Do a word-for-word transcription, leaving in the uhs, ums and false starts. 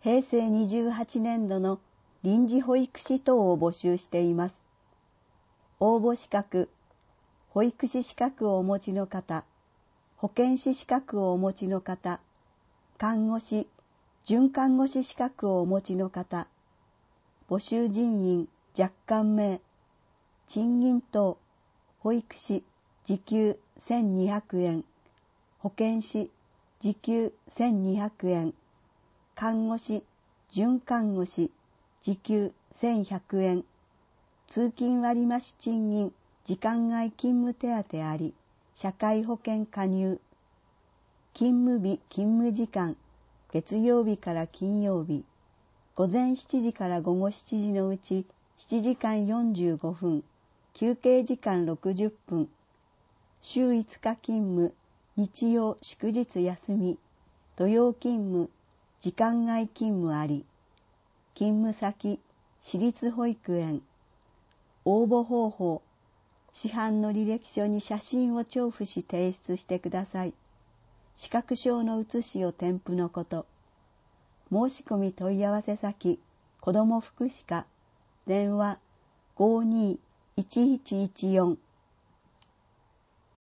へいせいにじゅうはちねんどの臨時保育士等を募集しています。応募資格、保育士資格をお持ちの方、保健師資格をお持ちの方、看護師、準看護師資格をお持ちの方、募集人員若干名、賃金等、保育士時給せんにひゃくえん、保健師時給せんにひゃくえん、看護師、準看護師時給せんひゃくえん、通勤割増賃金、時間外勤務手当あり、社会保険加入、勤務日勤務時間、月曜日から金曜日、午前しちじから午後しちじのうちしちじかんよんじゅうごふん、休憩時間ろくじゅっぷん、週いつか勤務、日曜祝日休み、土曜勤務、時間外勤務あり、勤務先、私立保育園、応募方法、市販の履歴書に写真を調布し提出してください。資格証の写しを添付のこと。申し込み問い合わせ先、子ども福祉課、電話ごーにーいちいちいちよん